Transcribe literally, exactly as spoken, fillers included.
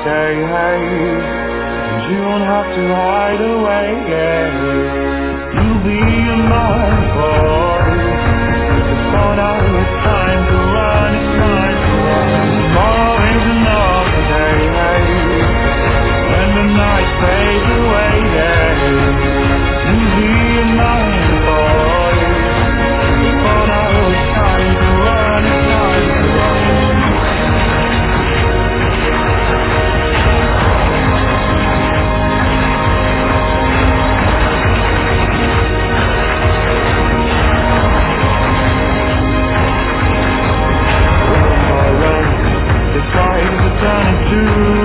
say hey, and you don't have to hide away, yeah. You'll be in my boy. It's gone out, it's time to run, it's time to run. Tomorrow is another day, hey, when the night fades away, yeah. You'll be in my boy. It's gone out, it's time to run, it's time to run. Run, run, the skies are turning to